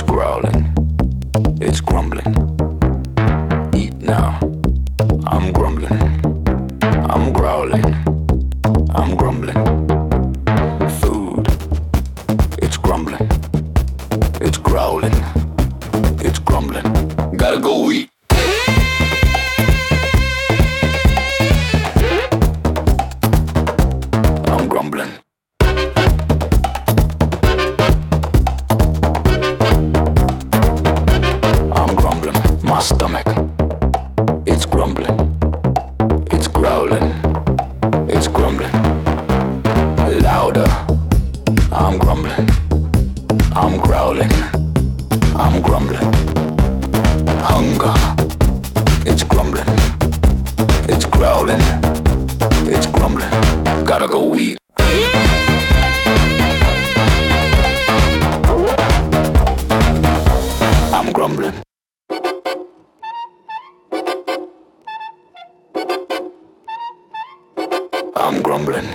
growling, it's grumbling. Eat now, I'm grumbling, I'm growling, I'm grumbling. Food, it's grumbling, it's growling, it's grumbling. Gotta go eat. I'm grumbling. I'm grumbling. My stomach, it's grumbling, it's growling, it's grumbling. Louder, I'm grumbling, I'm growling, I'm grumbling. Hunger, it's grumbling, it's growling, it's grumbling. Gotta go eat. I'm grumbling. I'm grumbling.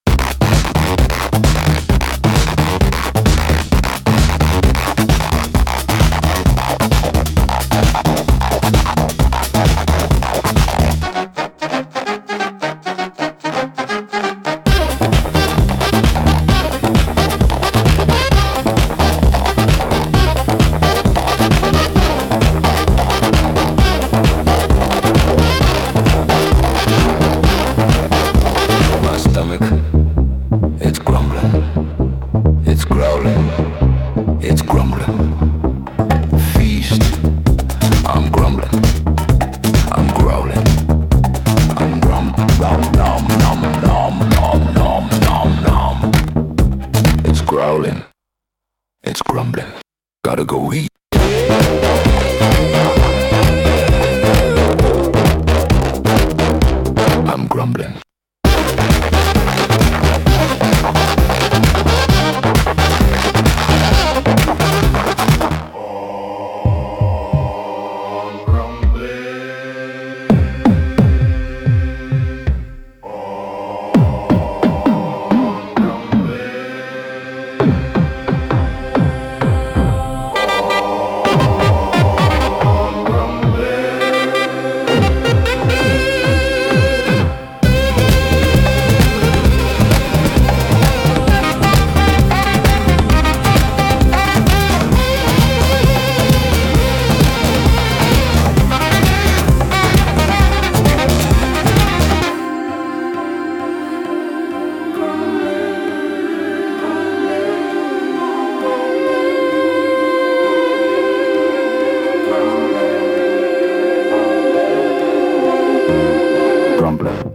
My stomach, it's grumbling, it's growling, it's grumbling. Feast, I'm grumbling, I'm growling, I'm grumbling, nom, nom, nom, nom, nom, nom, nom. It's growling, it's grumbling. Gotta go eat. I'm grumbling. Grumbling.